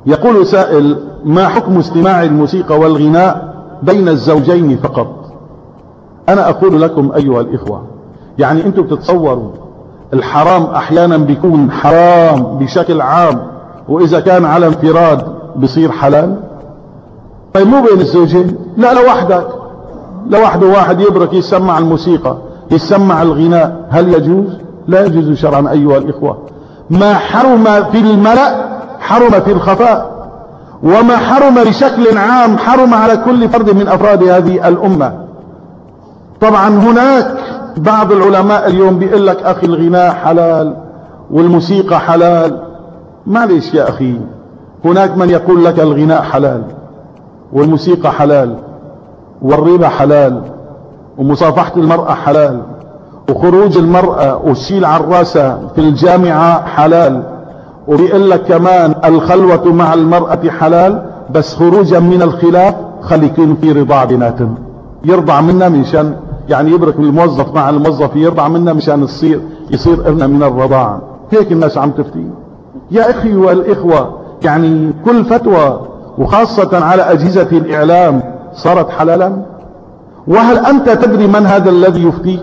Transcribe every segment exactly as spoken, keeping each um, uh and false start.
يقول سائل: ما حكم استماع الموسيقى والغناء بين الزوجين فقط؟ أنا أقول لكم أيها الإخوة، يعني أنتم بتتصوروا الحرام أحيانا بيكون حرام بشكل عام، وإذا كان على انفراد بصير حلال؟ طيب مو بين الزوجين، لا لوحدك، لوحده واحد يبرك يسمع الموسيقى يسمع الغناء، هل يجوز؟ لا يجوز شرعا أيها الإخوة. ما حرم في الملأ حرم في الخفاء، وما حرم بشكل عام حرم على كل فرد من أفراد هذه الأمة. طبعا هناك بعض العلماء اليوم بيقول لك أخي الغناء حلال والموسيقى حلال. معليش يا أخي، هناك من يقول لك الغناء حلال والموسيقى حلال والربا حلال ومصافحة المرأة حلال وخروج المرأة والشيل على راسها في الجامعة حلال، وبيقول لك كمان الخلوة مع المرأة حلال، بس خروجا من الخلاف خلي يكون في رضاع بيناتهم، يرضع منا منشان يعني يبرك الموظف مع الموظف يرضع منا مشان يصير يصير ابنه من الرضاعة. هيك الناس عم تفتي يا اخي والإخوة. يعني كل فتوى وخاصة على أجهزة الإعلام صارت حلالا. وهل أنت تدري من هذا الذي يفتيك؟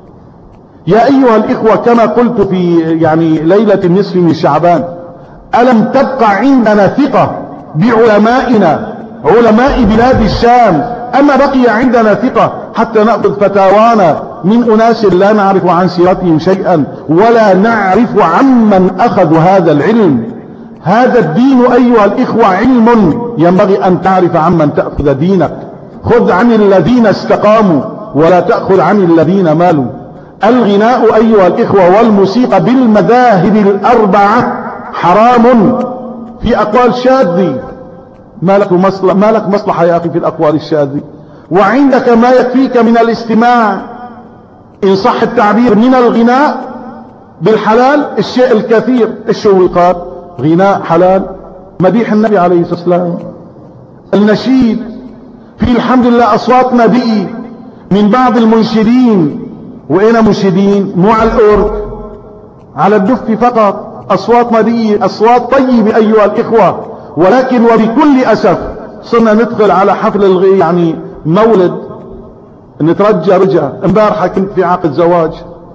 يا أيها الإخوة، كما قلت في يعني ليلة النصف من شعبان: ألم تبقى عندنا ثقة بعلمائنا علماء بلاد الشام؟ أما بقي عندنا ثقة حتى نأخذ فتاوانا من أناس لا نعرف عن سيرتهم شيئا ولا نعرف عمن أخذوا هذا العلم؟ هذا الدين أيها الإخوة علم، ينبغي أن تعرف عمن تأخذ دينك. خذ عن الذين استقاموا ولا تأخذ عن الذين مالوا. الغناء أيها الإخوة والموسيقى بالمذاهب الأربعة حرام في أقوال شاذة. ما لك مصلحة, ما لك مصلحة يا أخي في الأقوال الشاذة، وعندك ما يكفيك من الاستماع إن صح التعبير من الغناء بالحلال الشيء الكثير. الشويقات غناء حلال، مديح النبي عليه الصلاة والسلام، النشيد، في الحمد لله أصوات نبي من بعض المنشدين. وإين منشدين؟ مو على الأورك على الدف فقط، أصوات نبي، أصوات طيبة أيها الإخوة. ولكن وبكل أسف صرنا ندخل على حفل الغي يعني مولد نترجى رجع. امبارحة كنت في عقد زواج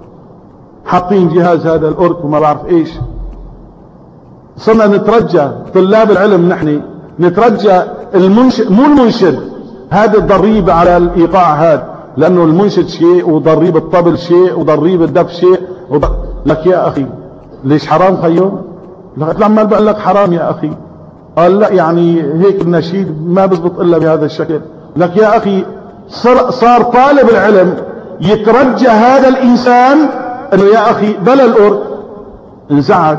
حاطين جهاز هذا الأورك وما بعرف إيش، صرنا نترجى طلاب العلم نحن نترجى المنشد مو المنشد هذا الضريب على الإيقاع هذا، لأنه المنشد شيء وضريب الطبل شيء وضريب الدف شيء وض... لك يا أخي ليش حرام خيو؟ لك لما بقول لك حرام يا أخي، قال لا يعني هيك النشيد ما بزبط إلا بهذا الشكل. لك يا أخي صار, صار طالب العلم يترجى هذا الإنسان أنه يا أخي بلا الأورك. انزعج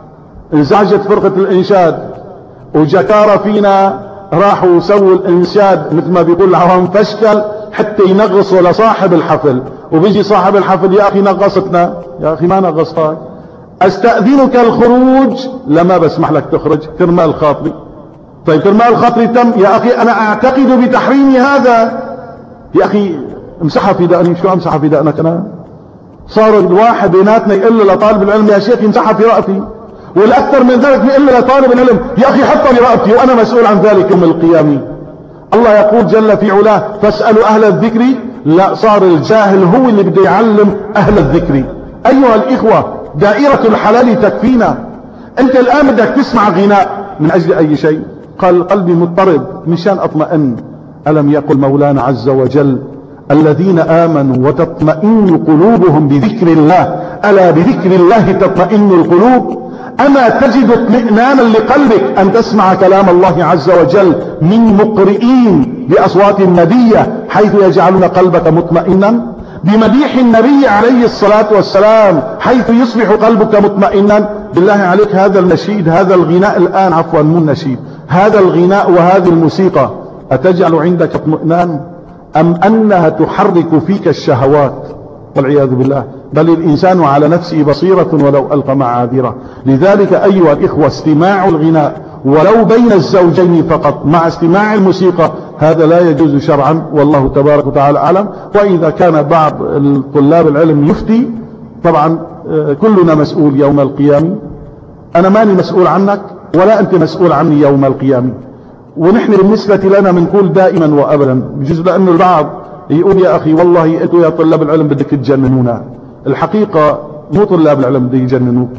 انزعجت فرقة الإنشاد وجكارة فينا راحوا وسووا الإنشاد مثل ما بيقول العوام فشكل حتى ينغصوا لصاحب الحفل، وبيجي صاحب الحفل يا أخي نغصتنا. يا أخي ما نغصتك، أستأذنك الخروج، لما بسمح لك تخرج كرمال خاطري. طيب كرمال خاطري تم يا أخي، أنا أعتقد بتحريم هذا. يا أخي امسحها في دقني، شو امسحها في دقنك أنا؟ صار الواحد بيناتنا يقول له لطالب العلم يا شيخ امسحها في رأتي، والأكثر من ذلك يقول له لطالب العلم يا أخي حطها في رأتي وأنا مسؤول عن ذلك يوم القيامة. الله يقول جل في علاه فاسألوا أهل الذكر. لا، صار الجاهل هو اللي بده يعلم أهل الذكر. أيها الإخوة، دائرة الحلال تكفينا. أنت الآن بدك تسمع غناء من أجل أي شيء؟ قال قلبي مضطرب مشان أطمئن. ألم يقل مولانا عز وجل الذين آمنوا وتطمئن قلوبهم بذكر الله، ألا بذكر الله تطمئن القلوب. أما تجد اطمئنانا لقلبك أن تسمع كلام الله عز وجل من مقرئين بأصوات نبية حيث يجعلون قلبك مطمئنا؟ بمديح النبي عليه الصلاة والسلام حيث يصبح قلبك مطمئنا؟ بالله عليك هذا النشيد، هذا الغناء الآن، عفوا مو النشيد، هذا الغناء وهذه الموسيقى أتجعل عندك اطمئنان أم أنها تحرك فيك الشهوات والعياذ بالله؟ بل الإنسان على نفسه بصيرة ولو ألقى معاذيره. لذلك أيها الإخوة استماع الغناء ولو بين الزوجين فقط مع استماع الموسيقى هذا لا يجوز شرعا، والله تبارك وتعالى أعلم. وإذا كان بعض الطلاب العلم يفتي، طبعا كلنا مسؤول يوم القيامة. أنا ماني مسؤول عنك ولا أنت مسؤول عني يوم القيامة. ونحن بالنسبة لنا بنقول دائما وأبدا، بجزء لأنه البعض يقول يا أخي والله أنتوا يا طلاب العلم بدك تجننونا. الحقيقة مو طلاب العلم بده يجننوك،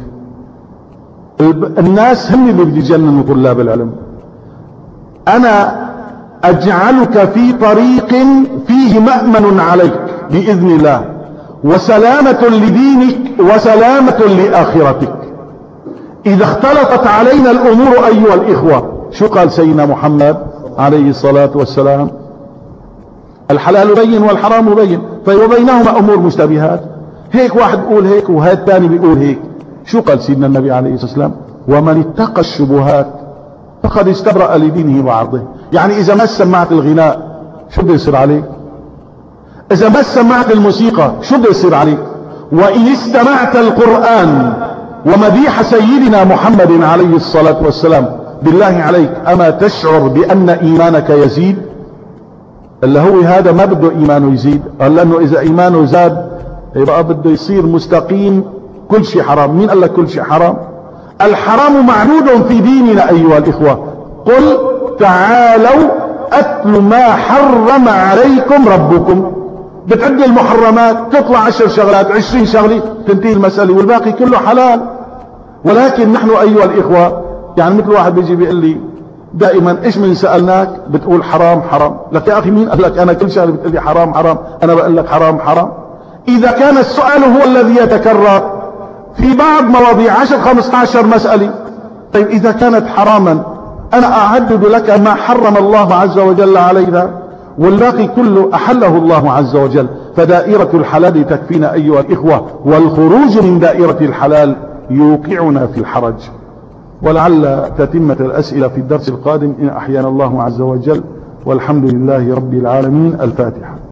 الناس هم اللي بده يجننوا طلاب العلم. أنا أجعلك في طريق فيه مأمن عليك بإذن الله، وسلامة لدينك وسلامة لآخرتك. إذا اختلطت علينا الأمور أيها الإخوة، شو قال سيدنا محمد عليه الصلاة والسلام؟ الحلال بين والحرام بين، وبينهما أمور مشتبهات. هيك واحد بيقول هيك وهذا الثاني بيقول هيك. شو قال سيدنا النبي عليه الصلاة والسلام؟ ومن اتقى الشبهات فقد استبرأ لدينه وعرضه. يعني إذا ما سمعت الغناء شو بده يصير عليك؟ إذا ما سمعت الموسيقى شو بده يصير عليك؟ وإن استمعت القرآن ومديح سيدنا محمد عليه الصلاة والسلام، بالله عليك أما تشعر بأن إيمانك يزيد؟ اللي هو هذا ما بده إيمانه يزيد، قال لأنه إذا إيمانه زاد يبقى بده يصير مستقيم. كل شيء حرام. مين قال لك كل شيء حرام؟ الحرام معدود في ديننا أيها الإخوة. قل تعالوا أتل ما حرم عليكم ربكم. بتعد المحرمات تطلع عشر شغلات عشرين شغلة تنتهي المسألة والباقي كله حلال. ولكن نحن أيها الإخوة يعني مثل واحد بيجي بيقول لي دائما ايش من سألناك بتقول حرام حرام. لك يا أخي مين قال لك أنا كل شغلة بتقول لي حرام حرام؟ أنا بقول لك حرام حرام. إذا كان السؤال هو الذي يتكرر في بعض مواضيع عشر خمسة عشر مسألة، طيب إذا كانت حراما أنا أعدد لك ما حرم الله عز وجل علينا والباقي كله أحله الله عز وجل. فدائرة الحلال تكفينا أيها الإخوة، والخروج من دائرة الحلال يوقعنا في الحرج. ولعل تتمة الأسئلة في الدرس القادم إن أحيانا الله عز وجل، والحمد لله رب العالمين. الفاتحة.